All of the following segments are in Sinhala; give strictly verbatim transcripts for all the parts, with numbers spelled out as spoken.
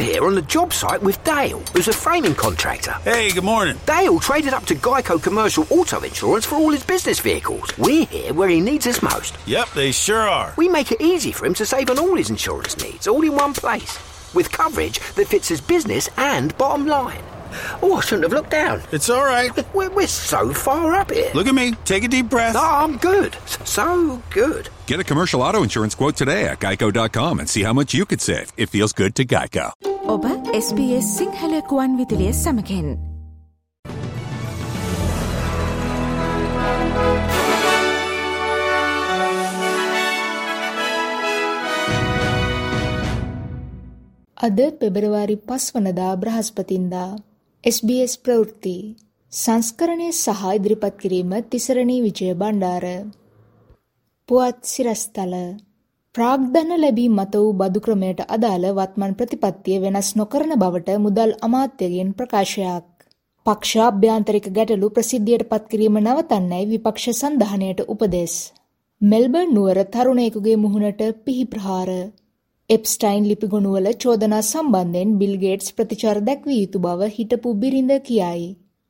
here on the job site with Dale, who's a framing contractor. Hey, good morning. Dale traded up to Geico Commercial Auto Insurance for all his business vehicles. We're here where he needs us most. Yep, they sure are. We make it easy for him to save on all his insurance needs, all in one place, with coverage that fits his business and bottom line. Oh, I shouldn't have looked down. It's all right. We're, we're so far up here. Look at me. Take a deep breath. No, I'm good. So good. Get a commercial auto insurance quote today at geico dot com and see how much you could save. It feels good to Geico. ඔබ S B S සිංහල කුවන් විදුලිය සමගින්. අද පෙබරවාරි පහ වනදා බ්‍රහස්පතින්දා S B S ප්‍රවෘත්ති සංස්කරණය සහ ඉදිරිපත් කිරීම තිසරණී විජය බණ්ඩාර. පුවත් සිරස්තල ප්‍රාග්ධන ලැබී මත වූ බදු ක්‍රමයට අදාළ වත්මන් ප්‍රතිපත්තිය වෙනස් නොකරන බවට මුදල් අමාත්‍යගෙන් ප්‍රකාශයක්. පක්ෂ අභ්‍යන්තරික ගැටලු ප්‍රසිද්ධියට පත් කිරීම නවතන්නයි විපක්ෂ සන්ධානයට උපදෙස්. මෙල්බර්න් නුවර තරුණයෙකුගේ මුහුණට පිහි ප්‍රහාර. එප්ස්ටයින් ලිපිගොනුවල චෝදනා සම්බන්ධයෙන් බිල් ගේට්ස් ප්‍රතිචාර දැක්විය යුතු බව හිටපු බිරිඳ කියයි.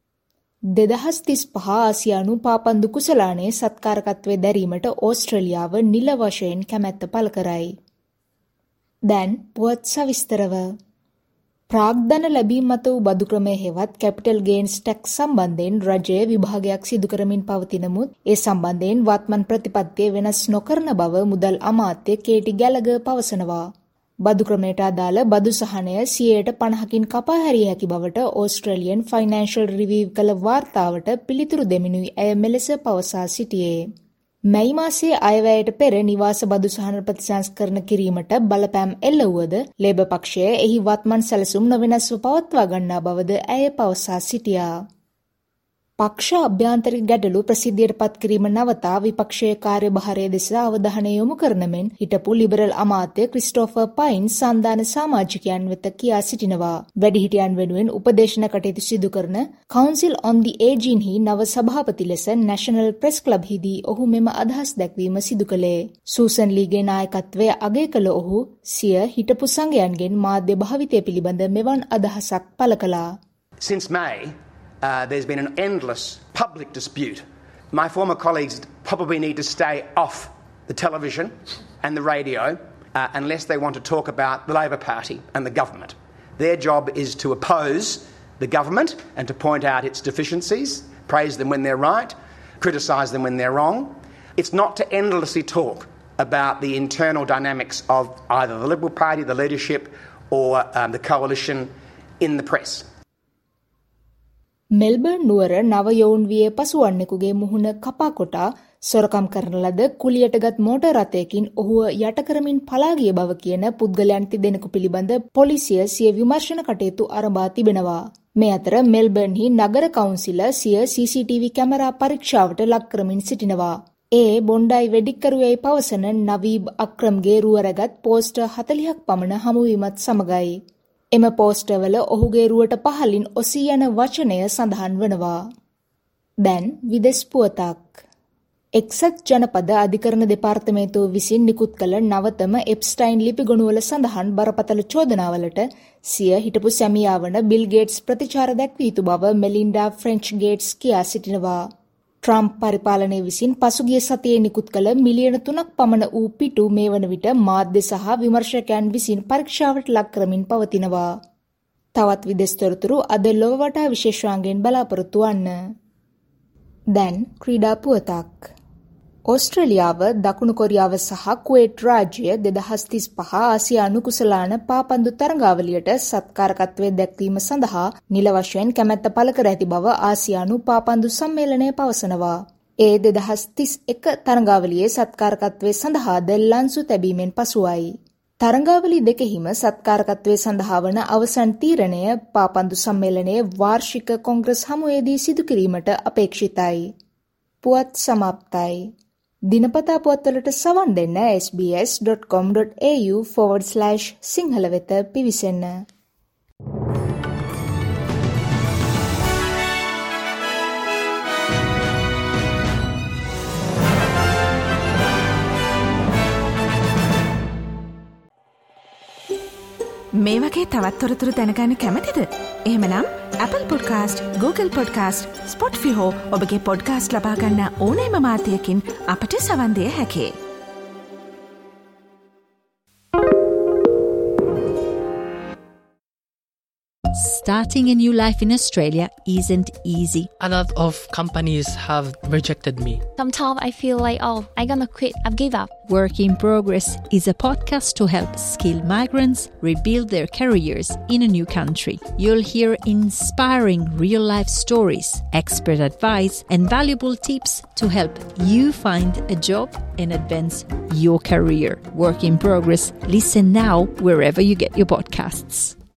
දෙදහස් තිස් පහ ආසියානු පාපන්දු කුසලානේ සත්කාරකත්වයේ දැරීමට ඕස්ට්‍රේලියාව නිල වශයෙන් කැමැත්ත පළ කරයි. දැන් පුවත් සවිස්තරව. ප්‍රාග්ධන ලැබීම මත වූ බදු ක්‍රමය හෙවත් කැපිටල් ගේන්ස් ටැක්ස් සම්බන්ධයෙන් රජය විභාගයක් සිදු කරමින් පවතිනමුත් ඒ සම්බන්ධයෙන් වත්මන් ප්‍රතිපත්තිය වෙනස් නොකරන බව මුදල් අමාත්‍ය කේටි ගැලග පවසනවා. බදු ක්‍රමයට අදාළ බදු සහනය සියයට පනහකින් කපා හැරිය හැකි බවට ඕස්ට්‍රේලියන් ෆයිනෑන්ෂල් රිවිව් කළ වාර්තාවට පිළිතුරු දෙමිනුයි ඇය මෙලෙස පවසා සිටියේ. මැයි මාසයේ අයවැයට පෙර නිවාස බදු සහන ප්‍රතිසංස්කරණ කිරීමට බලපෑම් එල්ල වුවද ලේබර් පක්ෂය එහි වත්මන් සැලසුම් නොවෙනස්ව පවත්වා ගන්නා බවද ඇය පවසා සිටියා. පක්ෂ අභ්‍යන්තරික ගැටලු ප්‍රසිද්ධියට පත් කිරීම නවතා විපක්ෂයේ කාර්යභාරය දෙස අවධානය යොමු කරන මෙන් හිටපු ලිබරල් අමාත්‍ය ක්‍රිස්ටෝෆර් පයින් සන්දාන සමාජිකයන් වෙත කියා සිටිනවා. වැඩිහිටියන් වෙනුවෙන් උපදේශන කටයුතු සිදු කරන කවුන්සිල් ඔන් දි ඒජින්හි නව සභාපති ලෙස නැෂනල් ප්‍රෙස් ක්ලබ්හිදී ඔහු මෙම අදහස් දැක්වීම සිදු කළේ. සූසන් ලීගේ නායකත්වය අගය කළ ඔහු සිය හිටපු සංඝයන්ගෙන් මාධ්‍ය භාවිතය පිළිබඳ මෙවන් අදහසක් පළ කළා. Since May, Uh, there's been an endless public dispute. My former colleagues probably need to stay off the television and the radio uh, unless they want to talk about the Labor Party and the government. Their job is to oppose the government and to point out its deficiencies, praise them when they're right, criticise them when they're wrong. It's not to endlessly talk about the internal dynamics of either the Liberal Party, the leadership, or um, the coalition in the press. Melbourne නුවර නව යොවුන් වියේ පසුවන්නෙකුගේ මුහුණ කපා කොටා සොරකම් කරන ලද කුලියටගත් මෝටර් රථයකින් ඔහුව යට කරමින් පලා ගිය බව කියන පුද්ගලයන් තිදෙනෙකු පිළිබඳ පොලිසිය සිය විමර්ශන කටයුතු ආරම්භ තිබෙනවා. මේ අතර මෙල්බර්න්හි නගර කවුන්සිල සිය C C T V camera පරීක්ෂාවට ලක් කරමින් සිටිනවා. ඒ බොන්ඩයි වෙඩික්කරුවයි පවසන නවීබ් අක්‍රම්ගේ රුවරගත් පෝස්ටර් හතළිහක් පමණ හමුවීමත් සමගයි. එම පෝස්ටර්වල ඔහුගේ රුවට පහලින් ඔසී යන වචනය සඳහන් වනවා. දැන් විදෙස් පුවතක්. එක්සත් ජනපද අධිකරණ දෙපාර්තමේන්තුව විසින් නිකුත් කළ නවතම එප්ස්ටයින් ලිපිගොනුවල සඳහන් බරපතල චෝදනාවලට සිය හිටපු සැමියා වන බිල් ගේට්ස් ප්‍රතිචාර දැක්විය යුතු බව මෙලින්ඩා ෆ්‍රෙන්ච් ගේට්ස් කියා සිටිනවා. ට්‍රම්ප් පරිපාලනය විසින් පසුගිය සතියේ නිකුත් කළ මිලියන තුනක් පමණ වූ පිටු මේ වන විට මාධ්‍ය සහ විමර්ශකයන් විසින් පරීක්ෂාවට ලක් කරමින් පවතිනවා. තවත් විදෙස් තොරතුරු අද ලොව වටා විශේෂාංගයෙන් බලාපොරොත්තු වන්න. දැන් ක්‍රීඩා පුවතක්. ඕස්ට්‍රේලියාව, දකුණු කොරියාව සහ කුවේට් රාජ්‍ය දෙදහස් තිස් පහ ආසියානු කුසලාන පාපන්දු තරඟාවලියට සත්කාරකත්වයේ දැක්වීම සඳහා නිල වශයෙන් කැමැත්ත පළ කර ඇති බව ආසියානු පාපන්දු සම්මේලනය පවසනවා. ඒ දෙදහස් තිස් එක තරඟාවලියේ සත්කාරකත්වයේ සඳහාද ලන්සු තැබීමෙන් පසුවයි. තරඟාවලි දෙකෙහිම සත්කාරකත්වයේ සඳහා වන අවසන් තීරණය පාපන්දු සම්මේලනයේ වාර්ෂික කොංග්‍රස් හමුවේදී සිදු කිරීමට අපේක්ෂිතයි. පුවත් සමාප්තයි. දිනපතා පුවත්වලට සවන් දෙන්න S B S dot com dot A U forward slash Sinhala වෙත පිවිසෙන්න. මේ වගේ තවත් තොරතුරු දැනගන්න කැමතිද? එහෙමනම් Apple Podcast, Google Podcast, Spotify හෝ ඔබගේ podcast ලබා ගන්න ඕනෑම මාධ්‍යයකින් අපට සවන් දෙය හැකියි. Starting a new life in Australia isn't easy. A lot of companies have rejected me. Sometimes I feel like, oh, I'm gonna quit, I've give up. Work in Progress is a podcast to help skilled migrants rebuild their careers in a new country. You'll hear inspiring real-life stories, expert advice, and valuable tips to help you find a job and advance your career. Work in Progress. Listen now wherever you get your podcasts.